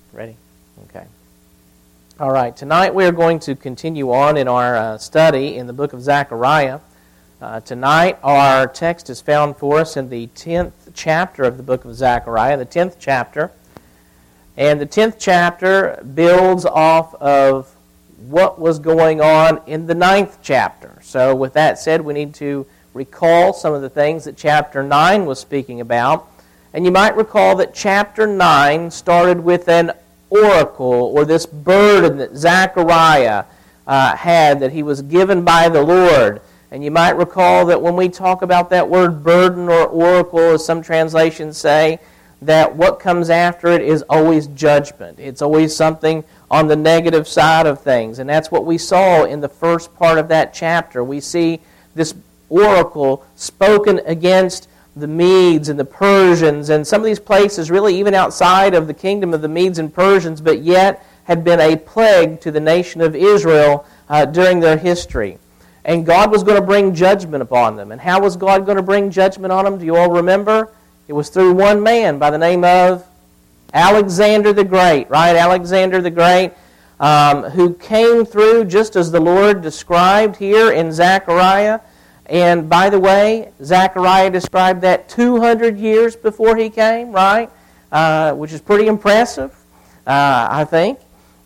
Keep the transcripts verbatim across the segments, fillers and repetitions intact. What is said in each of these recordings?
Ready? Okay. All right. Tonight we are going to continue on in our uh, study in the book of Zechariah. Uh, tonight our text is found for us in the tenth chapter of the book of Zechariah, the tenth chapter. And the tenth chapter builds off of what was going on in the ninth chapter. So with that said, we need to recall some of the things that chapter nine was speaking about. And you might recall that chapter nine started with an oracle, or this burden that Zechariah uh, had, that he was given by the Lord. And you might recall that when we talk about that word burden or oracle, as some translations say, that what comes after it is always judgment. It's always something on the negative side of things. And that's what we saw in the first part of that chapter. We see this oracle spoken against the Medes and the Persians, and some of these places really even outside of the kingdom of the Medes and Persians, but yet had been a plague to the nation of Israel uh, during their history. And God was going to bring judgment upon them. And how was God going to bring judgment on them? Do you all remember? It was through one man by the name of Alexander the Great, right? Alexander the Great, um, who came through just as the Lord described here in Zechariah. And by the way, Zechariah described that two hundred years before he came, right? Uh, which is pretty impressive, uh, I think.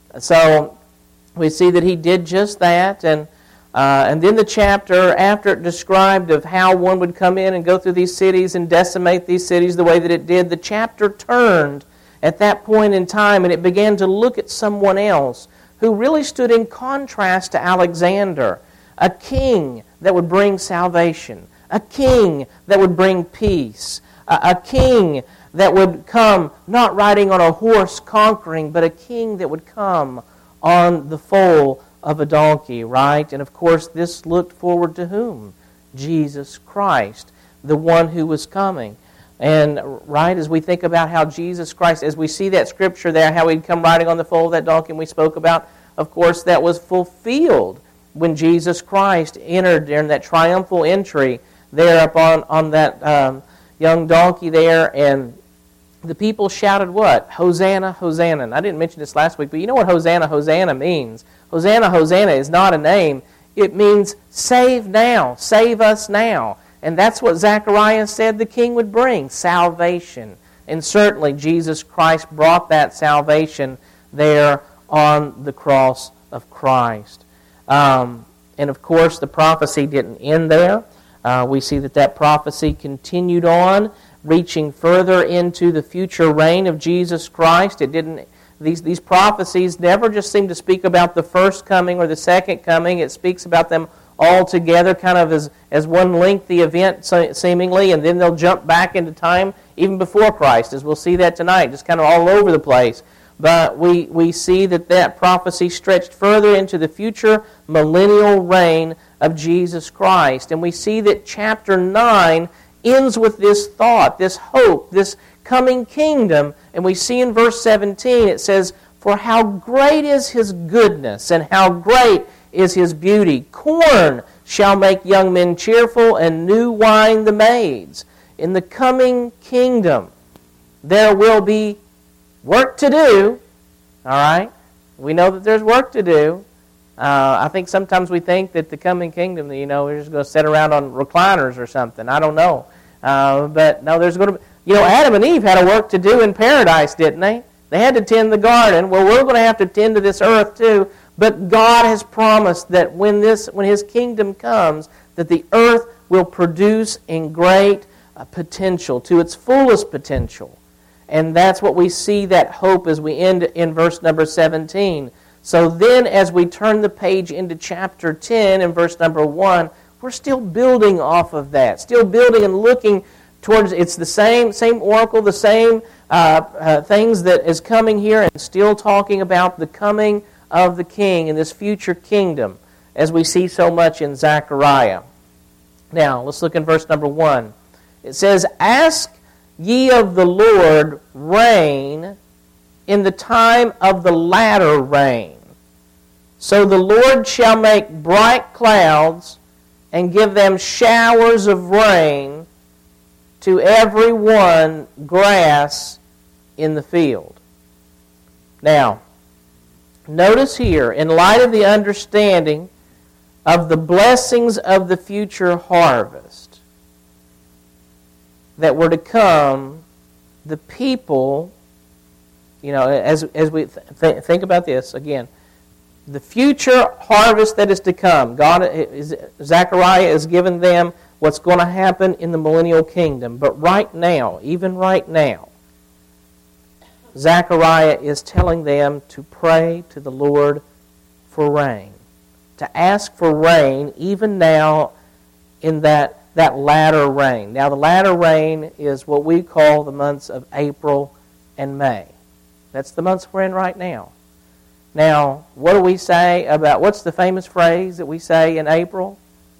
So we see that he did just that. And uh, and then the chapter after it described of how one would come in and go through these cities and decimate these cities the way that it did, the chapter turned at that point in time, and it began to look at someone else who really stood in contrast to Alexander, a king that would bring salvation, a king that would bring peace, a, a king that would come not riding on a horse conquering, but a king that would come on the foal of a donkey, right? And of course, this looked forward to whom? Jesus Christ, the one who was coming. And right, as we think about how Jesus Christ, as we see that scripture there, how he'd come riding on the foal of that donkey, and we spoke about, of course, that was fulfilled when Jesus Christ entered during that triumphal entry there upon on that um, young donkey there, and the people shouted what? Hosanna, Hosanna. And I didn't mention this last week, but you know what Hosanna, Hosanna means? Hosanna, Hosanna is not a name. It means save now, save us now. And that's what Zechariah said the king would bring, salvation. And certainly Jesus Christ brought that salvation there on the cross of Christ. Um, and of course, the prophecy didn't end there. Uh, we see that that prophecy continued on, reaching further into the future reign of Jesus Christ. It didn't. These these prophecies never just seem to speak about the first coming or the second coming. It speaks about them all together, kind of as as one lengthy event, seemingly, and then they'll jump back into time even before Christ, as we'll see that tonight, just kind of all over the place. But we, we see that that prophecy stretched further into the future millennial reign of Jesus Christ. And we see that chapter nine ends with this thought, this hope, this coming kingdom. And we see in verse seventeen, it says, "For how great is his goodness, and how great is his beauty. Corn shall make young men cheerful, and new wine the maids." In the coming kingdom, there will be work to do, all right? We know that there's work to do. Uh, I think sometimes we think that the coming kingdom, you know, we're just going to sit around on recliners or something. I don't know. Uh, but no, there's going to be, you know, Adam and Eve had a work to do in paradise, didn't they? They had to tend the garden. Well, we're going to have to tend to this earth too. But God has promised that when this, when His kingdom comes, that the earth will produce in great uh, potential, to its fullest potential. And that's what we see, that hope, as we end in verse number seventeen. So then, as we turn the page into chapter ten and verse number one, we're still building off of that, still building and looking towards, it's the same same oracle, the same uh, uh, things that is coming here, and still talking about the coming of the King in this future kingdom, as we see so much in Zechariah. Now, let's look in verse number one. It says, "Ask ye of the Lord rain in the time of the latter rain. So the Lord shall make bright clouds and give them showers of rain to every one grass in the field." Now, notice here, in light of the understanding of the blessings of the future harvest that were to come, the people, you know, as, as we th- think about this again, the future harvest that is to come, God, is, Zechariah has given them what's going to happen in the millennial kingdom. But right now, even right now, Zechariah is telling them to pray to the Lord for rain. To ask for rain even now in that, that latter rain. Now the latter rain is what we call the months of April and May. That's the months we're in right now. Now, what do we say about, what's the famous phrase that we say in April?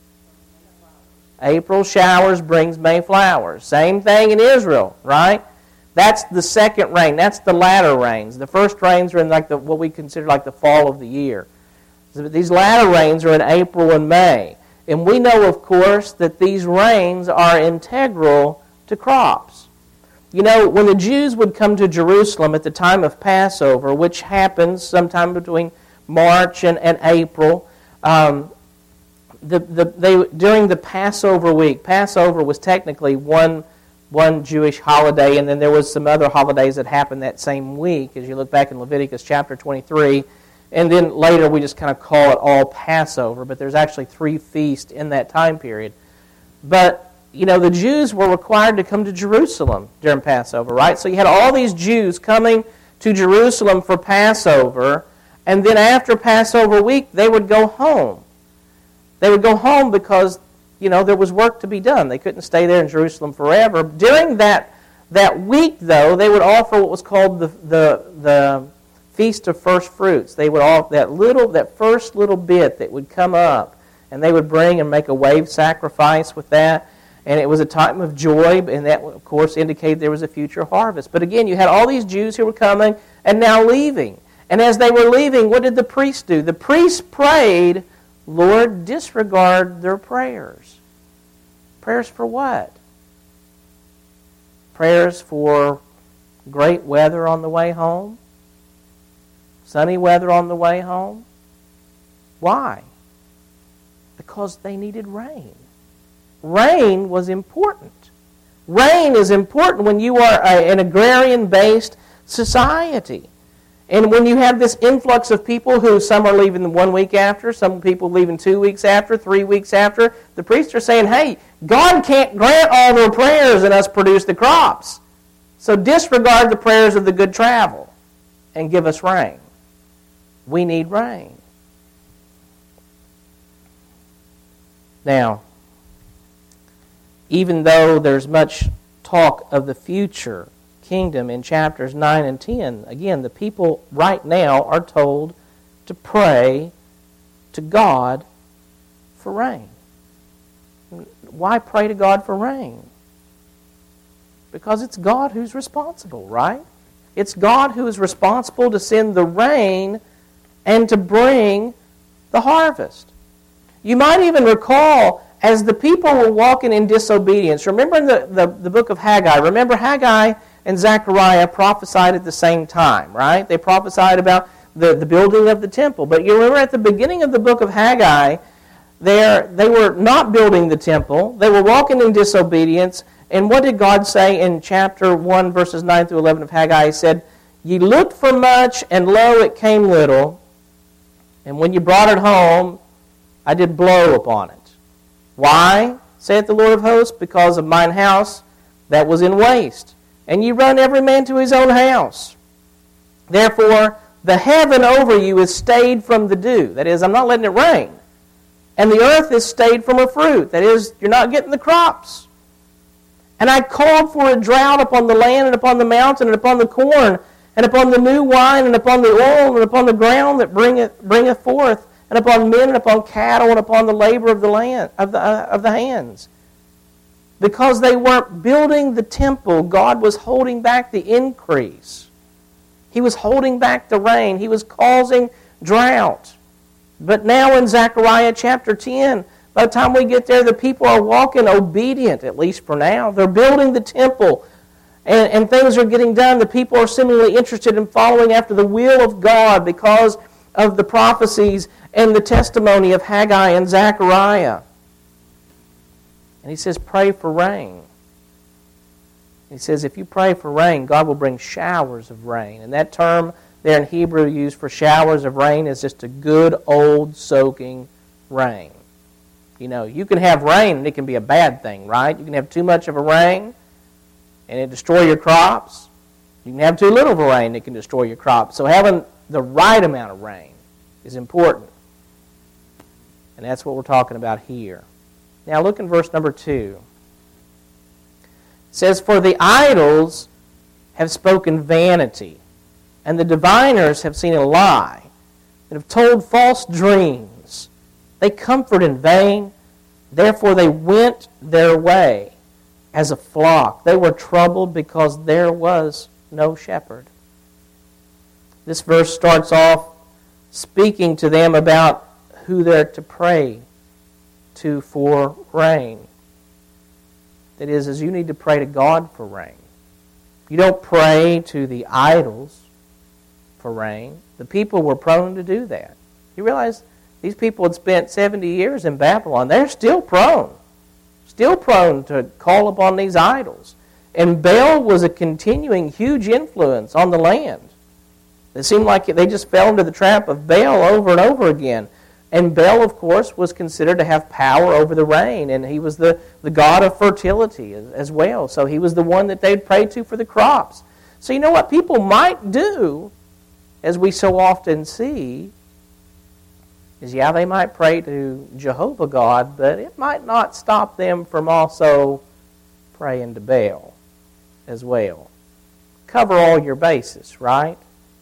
April showers brings May flowers. Same thing in Israel, right? That's the second rain. That's the latter rains. The first rains are in like the what we consider like the fall of the year. These latter rains are in April and May. And we know, of course, that these rains are integral to crops. You know, when the Jews would come to Jerusalem at the time of Passover, which happens sometime between March and, and April, um, the, the, they during the Passover week, Passover was technically one one Jewish holiday, and then there was some other holidays that happened that same week, as you look back in Leviticus chapter twenty-three, and then later we just kind of call it all Passover, but there's actually three feasts in that time period. But, you know, the Jews were required to come to Jerusalem during Passover, right? So you had all these Jews coming to Jerusalem for Passover, and then after Passover week, they would go home. They would go home because, you know, there was work to be done. They couldn't stay there in Jerusalem forever. During that that week, though, they would offer what was called the the, the Feast of First Fruits. They would offer that little, that first little bit that would come up, and they would bring and make a wave sacrifice with that. And it was a time of joy, and that, of course, indicated there was a future harvest. But again, you had all these Jews who were coming and now leaving. And as they were leaving, what did the priests do? The priests prayed, Lord, disregard their prayers. Prayers for what? Prayers for great weather on the way home? Sunny weather on the way home? Why? Because they needed rain. Rain was important. Rain is important when you are a, an agrarian-based society. And when you have this influx of people who some are leaving one week after, some people leaving two weeks after, three weeks after, the priests are saying, hey, God can't grant all their prayers and us produce the crops. So disregard the prayers of the good travel and give us rain. We need rain. Now, even though there's much talk of the future kingdom in chapters nine and ten, again, the people right now are told to pray to God for rain. Why pray to God for rain? Because it's God who's responsible, right? It's God who is responsible to send the rain and to bring the harvest. You might even recall, as the people were walking in disobedience, remember in the, the, the book of Haggai, remember Haggai and Zechariah prophesied at the same time, right? They prophesied about the, the building of the temple. But you remember at the beginning of the book of Haggai, they they were not building the temple. They were walking in disobedience. And what did God say in chapter one, verses nine through eleven of Haggai? He said, ye looked for much, and lo, it came little. And when you brought it home, I did blow upon it. Why, saith the Lord of hosts? Because of mine house that was in waste. And ye run every man to his own house. Therefore, the heaven over you is stayed from the dew. That is, I'm not letting it rain. And the earth is stayed from her fruit. That is, you're not getting the crops. And I called for a drought upon the land and upon the mountain and upon the corn and upon the new wine and upon the oil and upon the ground that bringeth, bringeth forth, and upon men and upon cattle and upon the labor of the land of the uh, of the hands. Because they weren't building the temple, God was holding back the increase. He was holding back the rain. He was causing drought. But now in Zechariah chapter ten, by the time we get there, the people are walking obedient, at least for now. They're building the temple. and, and things are getting done. The people are seemingly interested in following after the will of God because of the prophecies and the testimony of Haggai and Zechariah. And he says, pray for rain. He says, if you pray for rain, God will bring showers of rain. And that term there in Hebrew used for showers of rain is just a good old soaking rain. You know, you can have rain and it can be a bad thing, right? You can have too much of a rain and it destroy your crops. You can have too little of a rain and it can destroy your crops. So having the right amount of rain is important. And that's what we're talking about here. Now look in verse number two. It says, for the idols have spoken vanity, and the diviners have seen a lie, and have told false dreams. They comfort in vain, therefore they went their way as a flock. They were troubled because there was no shepherd. This verse starts off speaking to them about who they're to pray to for rain. That is, is you need to pray to God for rain. You don't pray to the idols for rain. The people were prone to do that. You realize these people had spent seventy years in Babylon. They're still prone. Still prone to call upon these idols. And Baal was a continuing huge influence on the land. It seemed like they just fell into the trap of Baal over and over again. And Baal, of course, was considered to have power over the rain, and he was the, the god of fertility as, as well. So he was the one that they'd pray to for the crops. So you know what people might do, as we so often see, is yeah, they might pray to Jehovah God, but it might not stop them from also praying to Baal as well. Cover all your bases, right?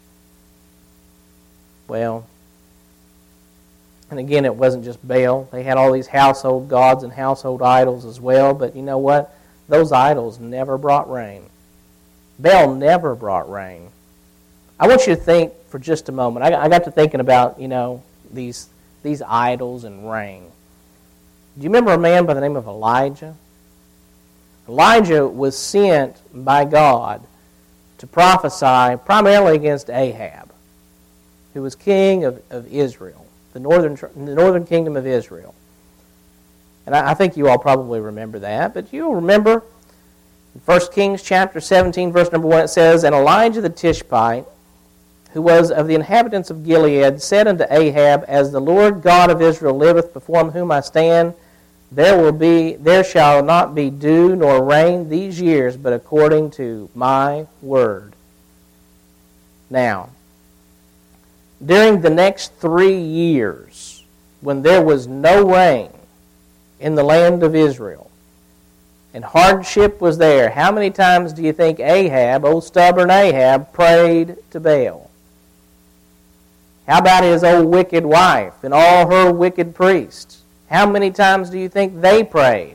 Well, and again, it wasn't just Baal. They had all these household gods and household idols as well. But you know what? Those idols never brought rain. Baal never brought rain. I want you to think for just a moment. I got to thinking about, you know, these, these idols and rain. Do you remember a man by the name of Elijah? Elijah was sent by God to prophesy primarily against Ahab, who was king of, of Israel. The northern the northern kingdom of Israel. And I, I think you all probably remember that, but you'll remember in First Kings chapter seventeen, verse number one, it says, and Elijah the Tishbite, who was of the inhabitants of Gilead, said unto Ahab, as the Lord God of Israel liveth, before whom I stand, there will be there shall not be dew nor rain these years, but according to my word. Now, during the next three years, when there was no rain in the land of Israel, and hardship was there, how many times do you think Ahab, old stubborn Ahab, prayed to Baal? How about his old wicked wife and all her wicked priests? How many times do you think they prayed?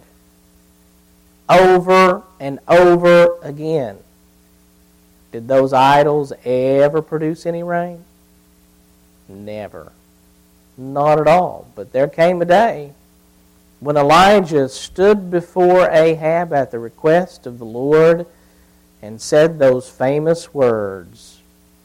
Over and over again. Did those idols ever produce any rain? Never. Not at all. But there came a day when Elijah stood before Ahab at the request of the Lord and said those famous words,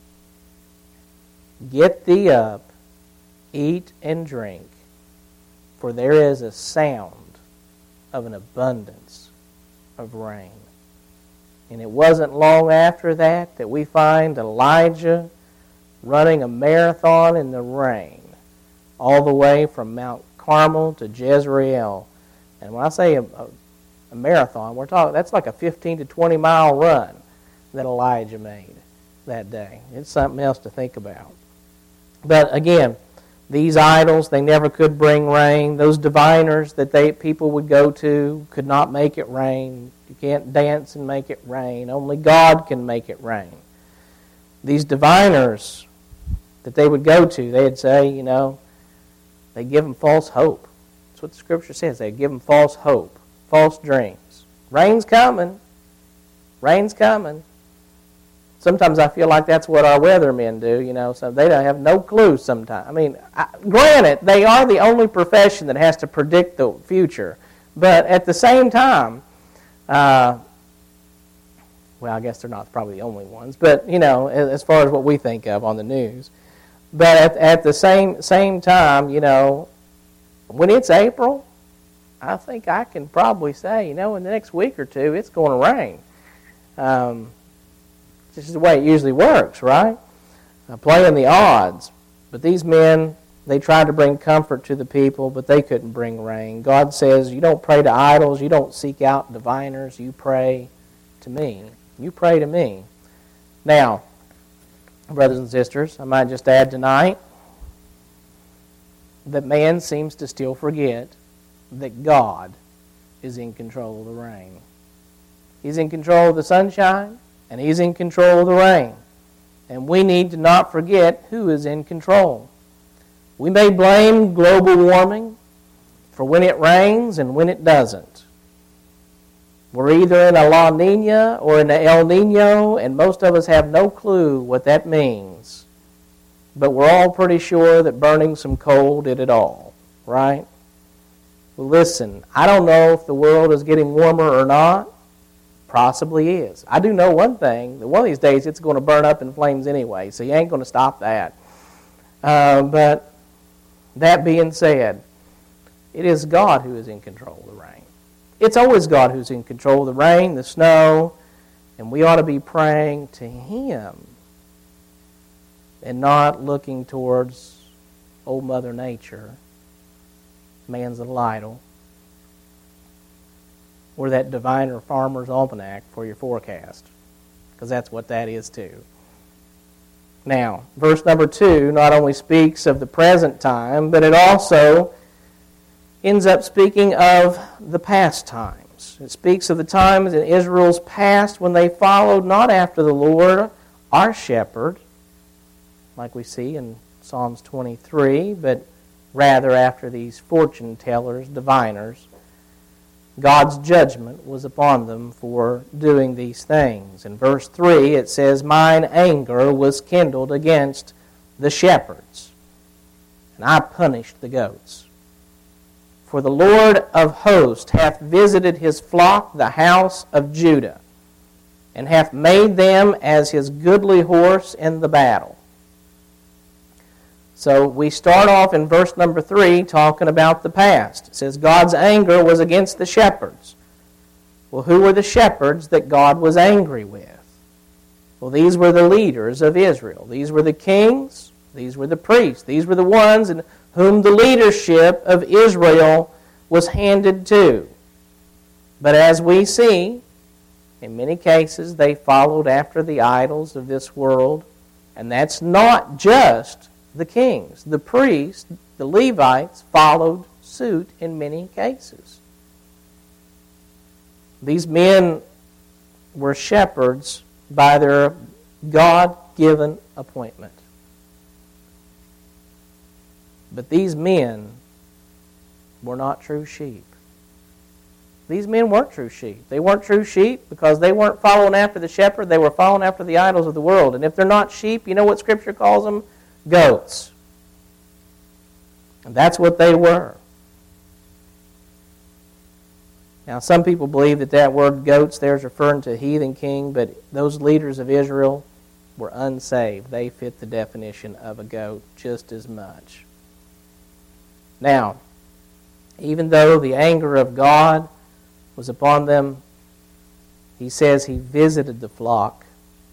get thee up, eat and drink, for there is a sound of an abundance of rain. And it wasn't long after that that we find Elijah running a marathon in the rain, all the way from Mount Carmel to Jezreel. And when I say a, a, a marathon, we're talking that's like a fifteen to twenty mile run that Elijah made that day. It's something else to think about. But again, these idols, they never could bring rain. Those diviners that they people would go to could not make it rain. You can't dance and make it rain. Only God can make it rain. These diviners that they would go to, they'd say, you know, they give them false hope. That's what the Scripture says. They give them false hope, false dreams. Rain's coming. Rain's coming. Sometimes I feel like that's what our weathermen do, you know, so they don't have no clue sometimes. I mean, I, granted, they are the only profession that has to predict the future, but at the same time, uh, Well, I guess they're not probably the only ones, but, you know, as far as what we think of on the news. But at, at the same same time, you know, when it's April, I think I can probably say, you know, in the next week or two, it's going to rain. Um, this is the way it usually works, right? Uh, playing the odds. But these men, they tried to bring comfort to the people, but they couldn't bring rain. God says, you don't pray to idols, you don't seek out diviners, you pray to me. You pray to me. Now, brothers and sisters, I might just add tonight that man seems to still forget that God is in control of the rain. He's in control of the sunshine, and He's in control of the rain. And we need to not forget who is in control. We may blame global warming for when it rains and when it doesn't. We're either in a La Nina or in an El Nino, and most of us have no clue what that means. But we're all pretty sure that burning some coal did it all, right? Well, listen, I don't know if the world is getting warmer or not. Possibly is. I do know one thing, that one of these days it's going to burn up in flames anyway, so you ain't going to stop that. Uh, but that being said, it is God who is in control of the rain. It's always God who's in control of the rain, the snow, and we ought to be praying to Him and not looking towards old Mother Nature, man's little idol, or that diviner farmer's almanac for your forecast, because that's what that is too. Now, verse number two not only speaks of the present time, but it also ends up speaking of the past times. It speaks of the times in Israel's past when they followed not after the Lord, our shepherd, like we see in Psalms twenty-three, but rather after these fortune tellers, diviners. God's judgment was upon them for doing these things. In verse three it says, mine anger was kindled against the shepherds, and I punished the goats. For the Lord of hosts hath visited his flock, the house of Judah, and hath made them as his goodly horse in the battle. So we start off in verse number three talking about the past. It says God's anger was against the shepherds. Well, who were the shepherds that God was angry with? Well, these were the leaders of Israel. These were the kings. These were the priests. These were the ones in whom the leadership of Israel was handed to. But as we see, in many cases they followed after the idols of this world, and that's not just the kings. The priests, the Levites, followed suit in many cases. These men were shepherds by their God-given appointment. But these men were not true sheep. These men weren't true sheep. They weren't true sheep because they weren't following after the shepherd. They were following after the idols of the world. And if they're not sheep, you know what Scripture calls them? Goats. And that's what they were. Now, some people believe that that word goats there is referring to a heathen king, but those leaders of Israel were unsaved. They fit the definition of a goat just as much. Now, even though the anger of God was upon them, he says he visited the flock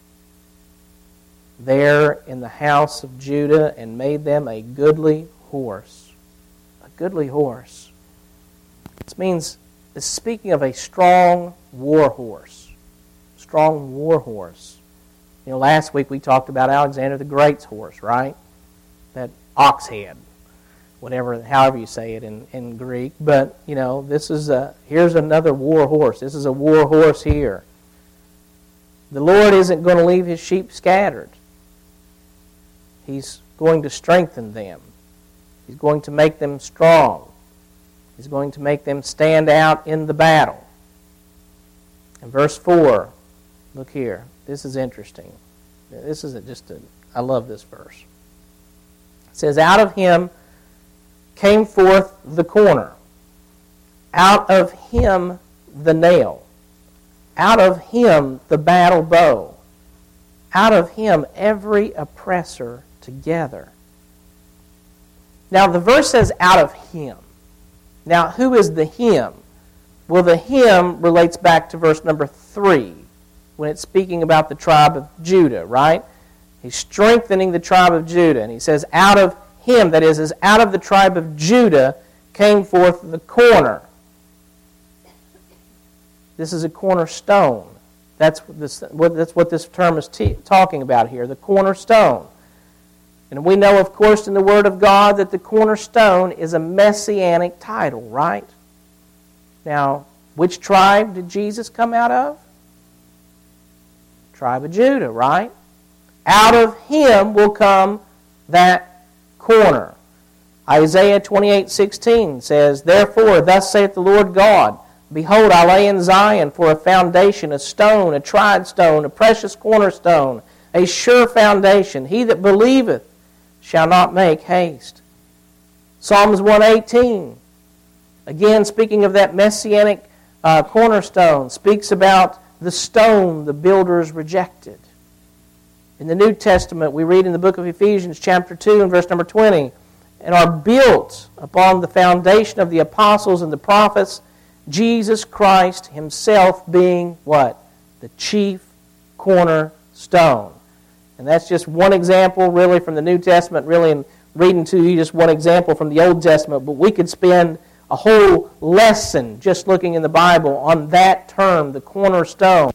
there in the house of Judah and made them a goodly horse. A goodly horse. This means, it's speaking of a strong war horse. Strong war horse. You know, last week we talked about Alexander the Great's horse, right? That ox head. Whatever, however you say it in, in Greek. But, you know, this is a, here's another war horse. This is a war horse here. The Lord isn't going to leave His sheep scattered. He's going to strengthen them. He's going to make them strong. He's going to make them stand out in the battle. In verse four, look here. This is interesting. This is just a, I love this verse. It says, out of him came forth the corner, out of him the nail, Out of him the battle bow. Out of him every oppressor together. Now the verse says out of him. Now who is the him? Well, the him relates back to verse number three when it's speaking about the tribe of Judah, right? He's strengthening the tribe of Judah. And he says out of him, that is, is out of the tribe of Judah came forth the corner. This is a cornerstone. That's what this, that's what this term is t- talking about here, the cornerstone. And we know, of course, in the Word of God that the cornerstone is a messianic title, right? Now, which tribe did Jesus come out of? Tribe of Judah, right? Out of him will come that corner. Isaiah twenty-eight sixteen says, Therefore, thus saith the Lord God, Behold, I lay in Zion for a foundation, a stone, a tried stone, a precious cornerstone, a sure foundation. He that believeth shall not make haste. Psalms one eighteen, again speaking of that messianic uh, cornerstone, speaks about the stone the builders rejected. In the New Testament, we read in the book of Ephesians chapter two and verse number twenty, and are built upon the foundation of the apostles and the prophets, Jesus Christ himself being what? The chief cornerstone. And that's just one example really from the New Testament, really in reading to you just one example from the Old Testament, but we could spend a whole lesson just looking in the Bible on that term, the cornerstone.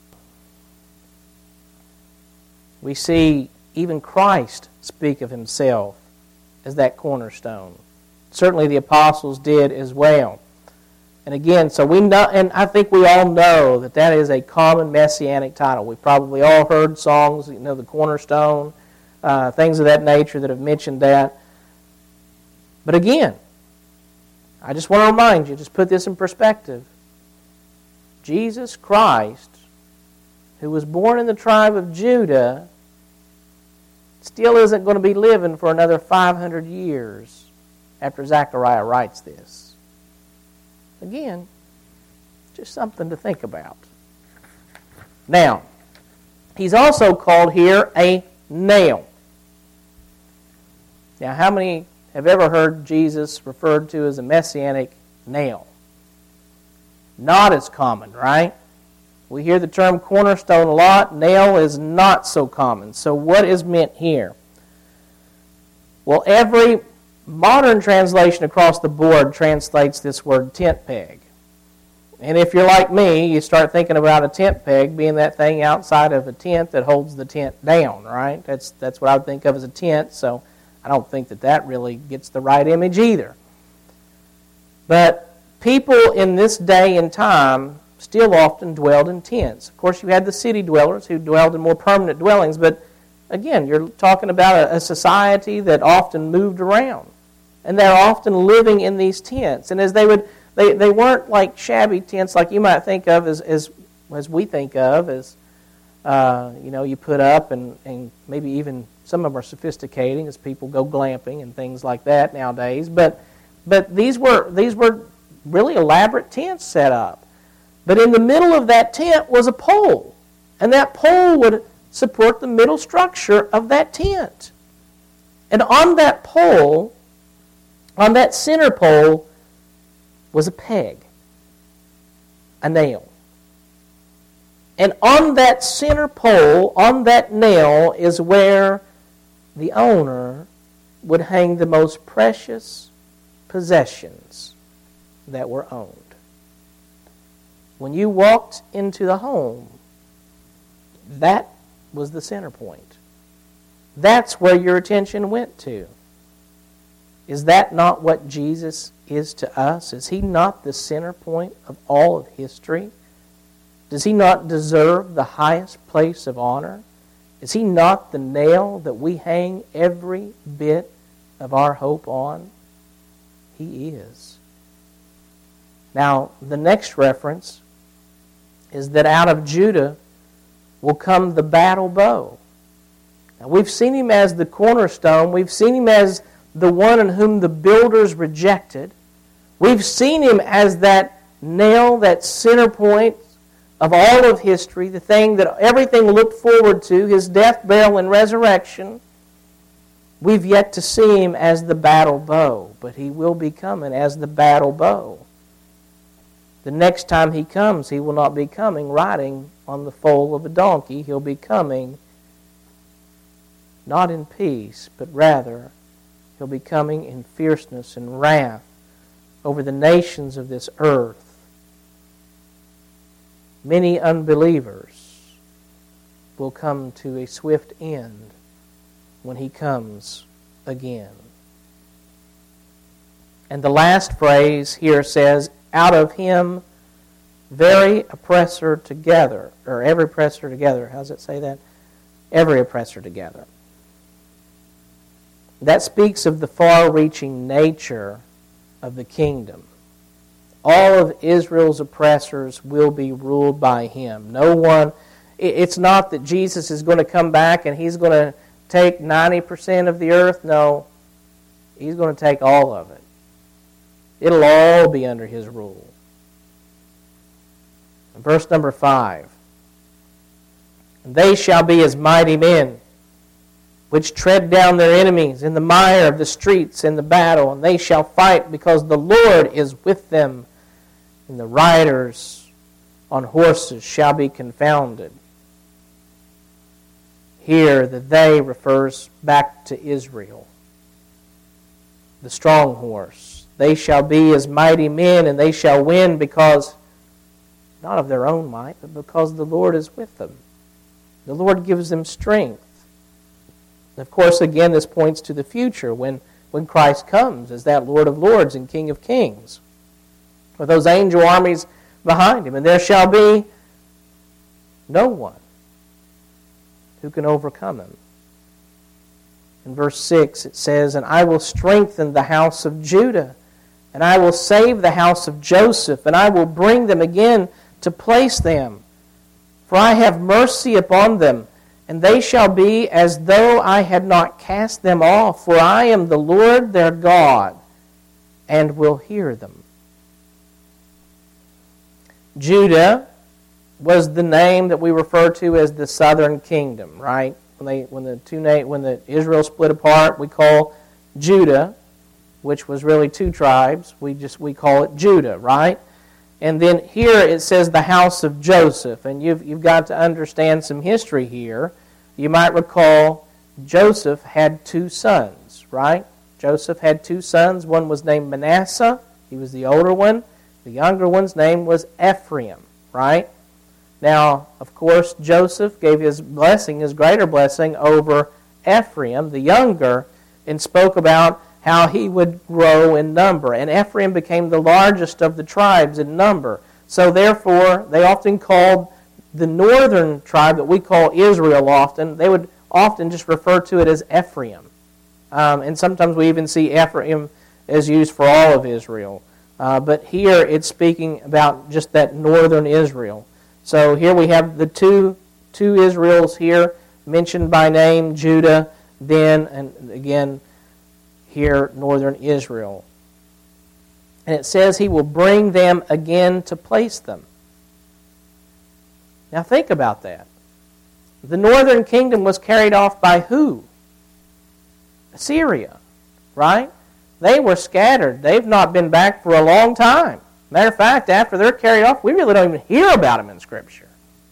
We see even Christ speak of himself as that cornerstone. Certainly the apostles did as well. And again, so we know, and I think we all know that that is a common messianic title. We've probably all heard songs, you know, the cornerstone, uh, things of that nature that have mentioned that. But again, I just want to remind you, just put this in perspective. Jesus Christ, who was born in the tribe of Judah, still isn't going to be living for another five hundred years after Zechariah writes this. Again, just something to think about. Now, he's also called here a nail. Now, how many have ever heard Jesus referred to as a messianic nail? Not as common, right? We hear the term cornerstone a lot. Nail is not so common. So what is meant here? Well, every modern translation across the board translates this word tent peg. And if you're like me, you start thinking about a tent peg being that thing outside of a tent that holds the tent down, right? That's that's what I would think of as a tent, so I don't think that that really gets the right image either. But people in this day and time still often dwelled in tents. Of course, you had the city dwellers who dwelled in more permanent dwellings, but again, you're talking about a, a society that often moved around. And they're often living in these tents. And as they would, they, they weren't like shabby tents like you might think of as as, as we think of, as uh, you know, you put up and, and maybe even some of them are sophisticating as people go glamping and things like that nowadays. But but these were these were really elaborate tents set up. But in the middle of that tent was a pole. And that pole would support the middle structure of that tent. And on that pole, on that center pole, was a peg, a nail. And on that center pole, on that nail, is where the owner would hang the most precious possessions that were owned. When you walked into the home, that was the center point. That's where your attention went to. Is that not what Jesus is to us? Is he not the center point of all of history? Does he not deserve the highest place of honor? Is he not the nail that we hang every bit of our hope on? He is. Now, the next reference is that out of Judah will come the battle bow. Now, we've seen him as the cornerstone. We've seen him as the one in whom the builders rejected. We've seen him as that nail, that center point of all of history, the thing that everything looked forward to, his death, burial, and resurrection, we've yet to see him as the battle bow, but he will be coming as the battle bow. The next time he comes, he will not be coming riding on the foal of a donkey. He'll be coming not in peace, but rather he'll be coming in fierceness and wrath over the nations of this earth. Many unbelievers will come to a swift end when he comes again. And the last phrase here says, out of him very oppressor together, or every oppressor together. How does it say that? Every oppressor together. That speaks of the far-reaching nature of the kingdom. All of Israel's oppressors will be ruled by him. No one, it's not that Jesus is going to come back and he's going to take ninety percent of the earth. No, he's going to take all of it. It'll all be under his rule. Verse number five. And they shall be as mighty men, which tread down their enemies in the mire of the streets in the battle, and they shall fight because the Lord is with them, and the riders on horses shall be confounded. Here, the they refers back to Israel, the strong horse. They shall be as mighty men, and they shall win because, not of their own might, but because the Lord is with them. The Lord gives them strength. Of course, again, this points to the future when, when Christ comes as that Lord of Lords and King of Kings, with those angel armies behind him. And there shall be no one who can overcome him. In verse six it says, and I will strengthen the house of Judah, and I will save the house of Joseph, and I will bring them again to place them. For I have mercy upon them, and they shall be as though I had not cast them off. For I am the Lord their God, and will hear them. Judah was the name that we refer to as the southern kingdom, right? When they, when the two na- when the Israel split apart, we call Judah, which was really two tribes. We just we call it Judah, right? And then here it says the house of Joseph, and you've you've got to understand some history here. You might recall Joseph had two sons, right? Joseph had two sons. One was named Manasseh. He was the older one. The younger one's name was Ephraim, right? Now, of course, Joseph gave his blessing, his greater blessing, over Ephraim, the younger, and spoke about how he would grow in number. And Ephraim became the largest of the tribes in number. So therefore, they often called the northern tribe that we call Israel often, they would often just refer to it as Ephraim. Um, and sometimes we even see Ephraim as used for all of Israel. Uh, but here it's speaking about just that northern Israel. So here we have the two two Israels here mentioned by name, Judah, then, and again, here, northern Israel. And it says he will bring them again to place them. Now think about that. The northern kingdom was carried off by who? Assyria, right? They were scattered. They've not been back for a long time. Matter of fact, after they're carried off, we really don't even hear about them in Scripture.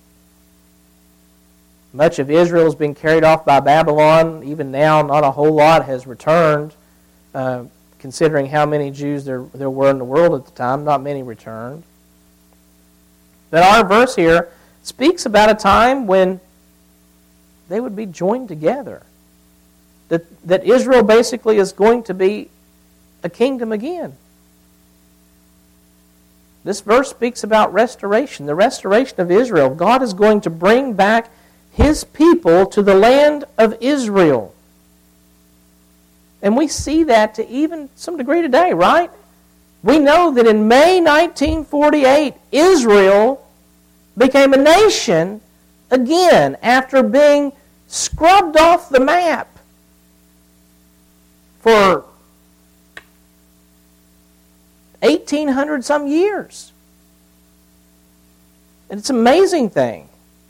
Much of Israel has been carried off by Babylon. Even now, not a whole lot has returned. Uh, considering how many Jews there, there were in the world at the time, not many returned. But our verse here speaks about a time when they would be joined together. That, that Israel basically is going to be a kingdom again. This verse speaks about restoration, the restoration of Israel. God is going to bring back His people to the land of Israel. And we see that to even some degree today, right? We know that in May nineteen forty-eight, Israel became a nation again after being scrubbed off the map for eighteen hundred some years. And it's an amazing thing.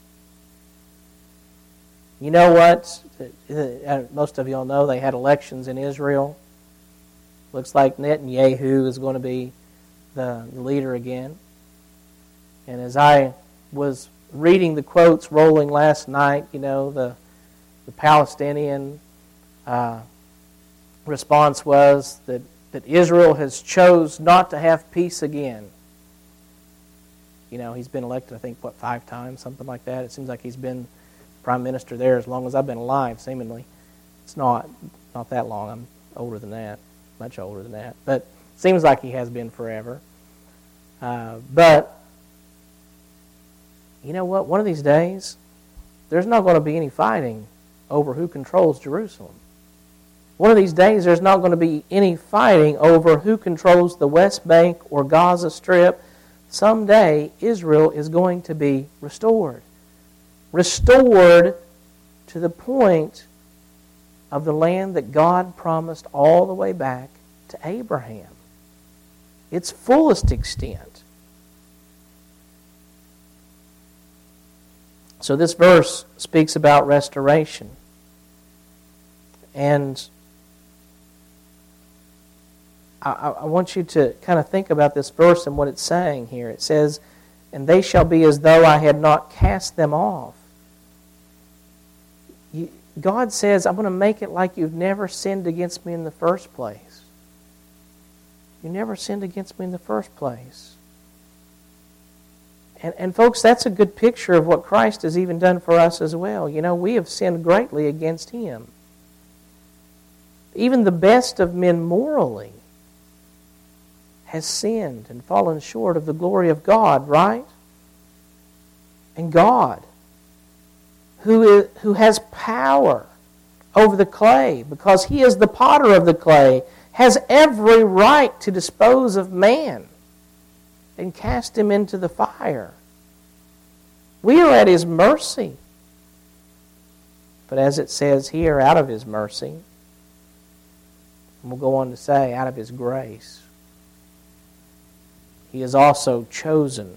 You know what? Most of you all know they had elections in Israel. Looks like Netanyahu is going to be the leader again. And as I was reading the quotes rolling last night, you know, the, the Palestinian uh, response was that, that Israel has chose not to have peace again. You know, he's been elected, I think, what, five times, something like that. It seems like he's been prime minister there as long as I've been alive, seemingly. It's not, not that long. I'm older than that, much older than that. But it seems like he has been forever. Uh, but, you know what? One of these days, there's not going to be any fighting over who controls Jerusalem. One of these days, there's not going to be any fighting over who controls the West Bank or Gaza Strip. Someday, Israel is going to be restored. Restored to the point of the land that God promised all the way back to Abraham. Its fullest extent. So this verse speaks about restoration. And I, I want you to kind of think about this verse and what it's saying here. It says, "And they shall be as though I had not cast them off." You, God says, I'm going to make it like you've never sinned against me in the first place. You never sinned against me in the first place. And, and folks, that's a good picture of what Christ has even done for us as well. You know, we have sinned greatly against Him. Even the best of men morally has sinned and fallen short of the glory of God, right? And God, who is, who has power over the clay, because He is the potter of the clay, has every right to dispose of man and cast him into the fire. We are at His mercy. But as it says here, out of His mercy, and we'll go on to say, out of His grace, He has also chosen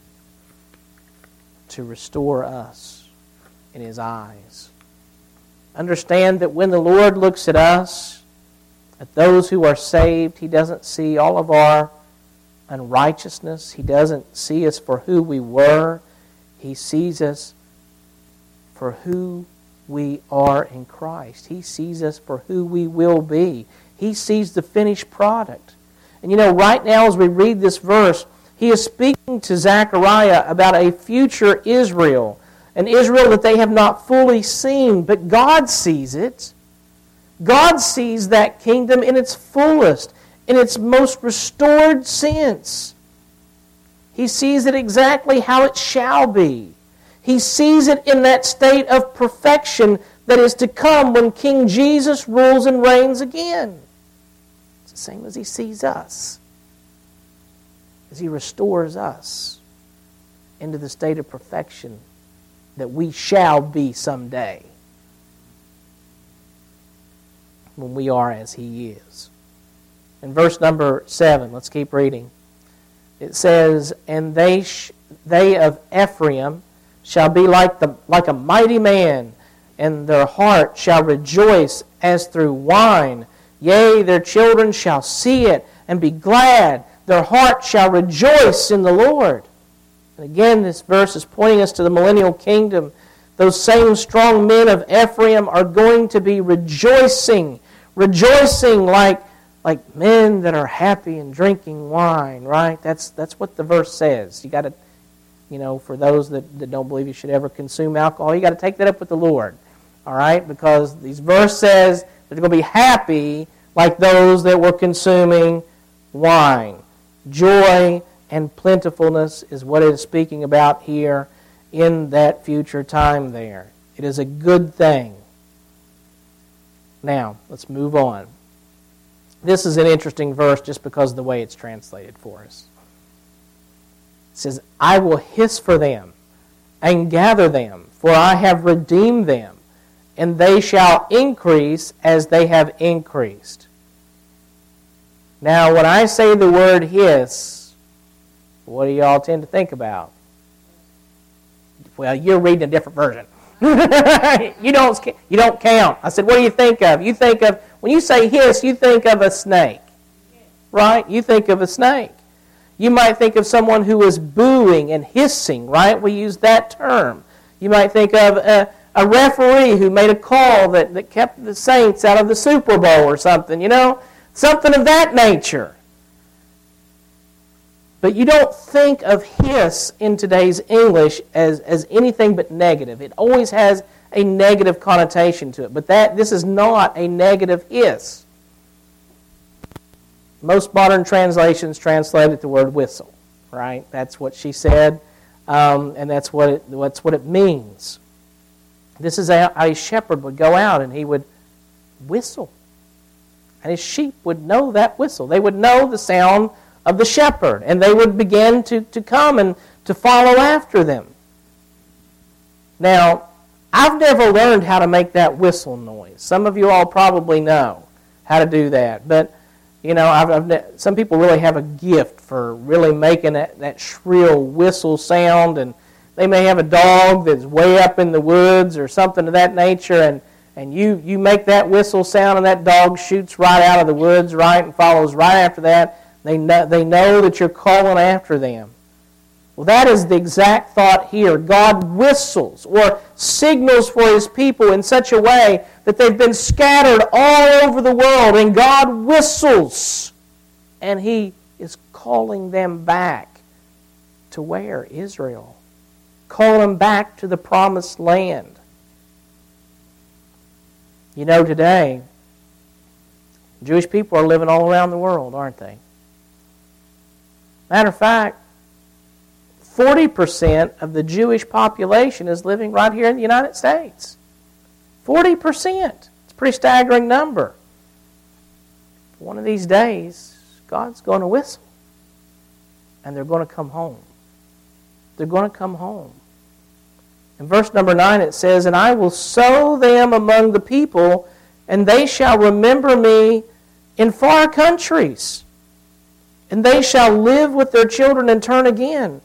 to restore us in His eyes. Understand that when the Lord looks at us, at those who are saved, He doesn't see all of our unrighteousness. He doesn't see us for who we were. He sees us for who we are in Christ. He sees us for who we will be. He sees the finished product. And you know, right now as we read this verse, he is speaking to Zechariah about a future Israel, an Israel that they have not fully seen, but God sees it. God sees that kingdom in its fullest, in its most restored sense. He sees it exactly how it shall be. He sees it in that state of perfection that is to come when King Jesus rules and reigns again. It's the same as He sees us, as He restores us into the state of perfection that we shall be someday when we are as He is. In verse number seven, let's keep reading. It says, "And they sh- they of Ephraim shall be like the like a mighty man, and their heart shall rejoice as through wine. Yea, their children shall see it and be glad. Their heart shall rejoice in the Lord." And again, this verse is pointing us to the millennial kingdom. Those same strong men of Ephraim are going to be rejoicing, rejoicing like Like men that are happy and drinking wine, right? That's that's what the verse says. You got to, you know, for those that, that don't believe you should ever consume alcohol, you got to take that up with the Lord, all right? Because this verse says they're going to be happy like those that were consuming wine. Joy and plentifulness is what it is speaking about here in that future time there. It is a good thing. Now, let's move on. This is an interesting verse just because of the way it's translated for us. It says, "I will hiss for them and gather them, for I have redeemed them, and they shall increase as they have increased." Now, when I say the word hiss, what do y'all tend to think about? Well, you're reading a different version. you don't you don't count. I said, what do you think of? You think of, when you say hiss, you think of a snake. Right? You think of a snake. You might think of someone who is booing and hissing, right? We use that term. You might think of a, a referee who made a call that, that kept the Saints out of the Super Bowl or something, you know? Something of that nature. But you don't think of hiss in today's English as, as anything but negative. It always has a negative connotation to it. But that this is not a negative hiss. Most modern translations translate the word whistle, right? That's what she said, um, and that's what it, that's what it means. This is a, a shepherd would go out and he would whistle. And his sheep would know that whistle. They would know the sound of the shepherd, and they would begin to, to come and to follow after them. Now, I've never learned how to make that whistle noise. Some of you all probably know how to do that, but you know, I've, I've, some people really have a gift for really making that, that shrill whistle sound, and they may have a dog that's way up in the woods or something of that nature, and, and you, you make that whistle sound, and that dog shoots right out of the woods, right, and follows right after that. They know, they know that you're calling after them. Well, that is the exact thought here. God whistles or signals for His people in such a way that they've been scattered all over the world, and God whistles, and He is calling them back to where? Israel. Calling them back to the promised land. You know, today, Jewish people are living all around the world, aren't they? Matter of fact, forty percent of the Jewish population is living right here in the United States. forty percent. It's a pretty staggering number. One of these days, God's going to whistle, and they're going to come home. They're going to come home. In verse number nine it says, "And I will sow them among the people, and they shall remember me in far countries. And they shall live with their children and turn again."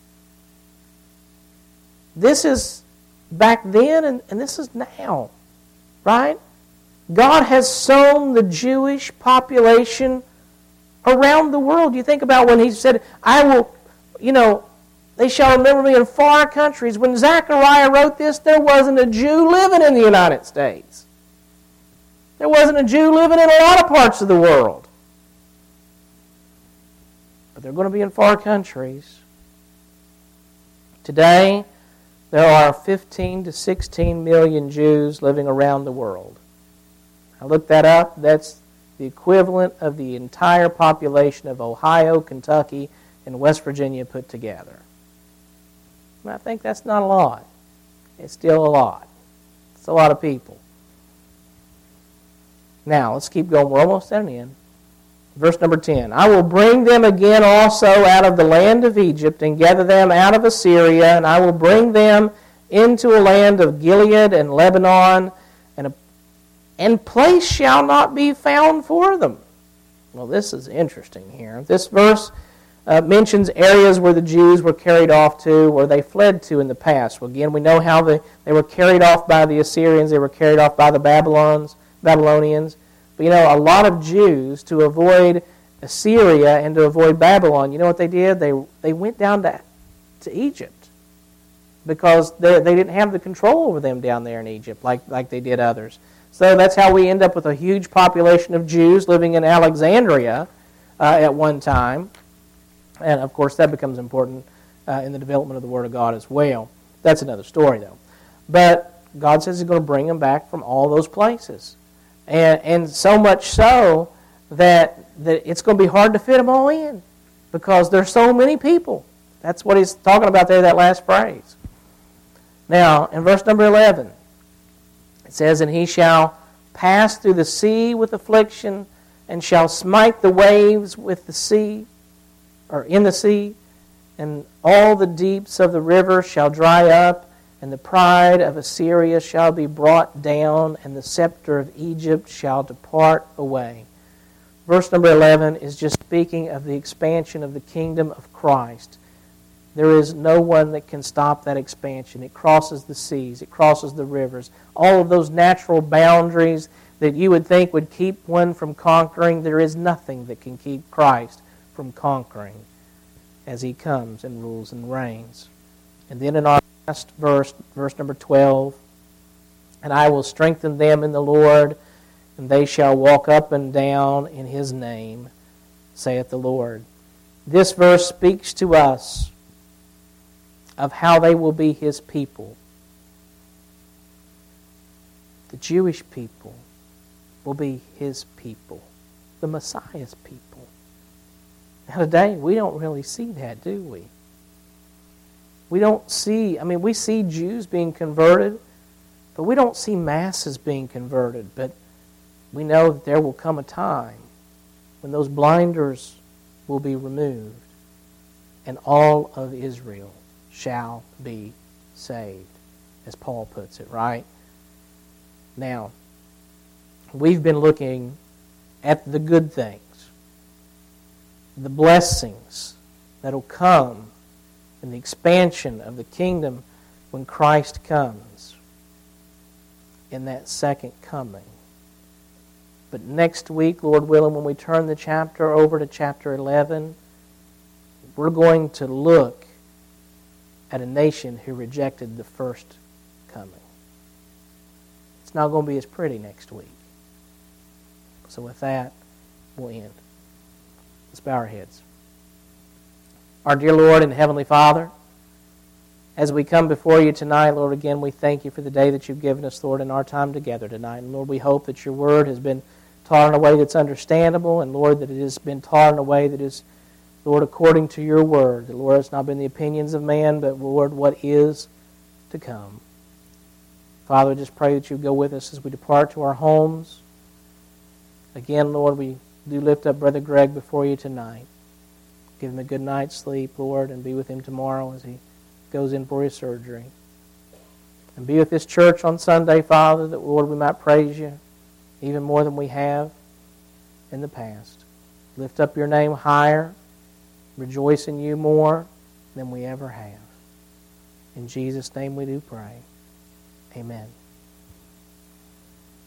This is back then, and, and this is now, right? God has sown the Jewish population around the world. You think about when He said, I will, you know, they shall remember me in far countries. When Zechariah wrote this, there wasn't a Jew living in the United States. There wasn't a Jew living in a lot of parts of the world. But they're going to be in far countries. Today, there are fifteen to sixteen million Jews living around the world. I looked that up. That's the equivalent of the entire population of Ohio, Kentucky, and West Virginia put together. And I think that's not a lot. It's still a lot. It's a lot of people. Now, let's keep going. We're almost at an end. Verse number ten. "I will bring them again also out of the land of Egypt, and gather them out of Assyria, and I will bring them into a land of Gilead and Lebanon, and, a, and place shall not be found for them." Well, this is interesting here. This verse uh, mentions areas where the Jews were carried off to, where they fled to in the past. Well, again, we know how they, they were carried off by the Assyrians, they were carried off by the Babylons, Babylonians. But you know, a lot of Jews, to avoid Assyria and to avoid Babylon, you know what they did? They they went down to, to Egypt, because they, they didn't have the control over them down there in Egypt like, like they did others. So that's how we end up with a huge population of Jews living in Alexandria uh, at one time. And of course that becomes important uh, in the development of the Word of God as well. That's another story though. But God says He's going to bring them back from all those places. And and so much so that, that it's going to be hard to fit them all in, because there's so many people. That's what He's talking about there, that last phrase. Now, in verse number eleven, it says, "And he shall pass through the sea with affliction, and shall smite the waves with the sea, or in the sea, and all the deeps of the river shall dry up, and the pride of Assyria shall be brought down, and the scepter of Egypt shall depart away." Verse number eleven is just speaking of the expansion of the kingdom of Christ. There is no one that can stop that expansion. It crosses the seas. It crosses the rivers. All of those natural boundaries that you would think would keep one from conquering, there is nothing that can keep Christ from conquering as He comes and rules and reigns. And then in our last verse, verse number twelve, and I will strengthen them in the Lord, and they shall walk up and down in His name, saith the Lord. This verse speaks to us of how they will be His people. The Jewish people will be His people, the Messiah's people. Now today, we don't really see that, do we? We don't see, I mean, we see Jews being converted, but we don't see masses being converted. But we know that there will come a time when those blinders will be removed, and all of Israel shall be saved, as Paul puts it, right? Now, we've been looking at the good things, the blessings that'll come in the expansion of the kingdom when Christ comes in that second coming. But next week, Lord willing, when we turn the chapter over to chapter eleven, we're going to look at a nation who rejected the first coming. It's not going to be as pretty next week. So with that, we'll end. Let's bow our heads. Our dear Lord and Heavenly Father, as we come before You tonight, Lord, again, we thank You for the day that You've given us, Lord, in our time together tonight. And Lord, we hope that Your Word has been taught in a way that's understandable, and Lord, that it has been taught in a way that is, Lord, according to Your Word. That, Lord, it's not been the opinions of man, but, Lord, what is to come. Father, I just pray that You go with us as we depart to our homes. Again, Lord, we do lift up Brother Greg before You tonight. Give him a good night's sleep, Lord, and be with him tomorrow as he goes in for his surgery. And be with this church on Sunday, Father, that, Lord, we might praise You even more than we have in the past. Lift up Your name higher. Rejoice in You more than we ever have. In Jesus' name we do pray. Amen.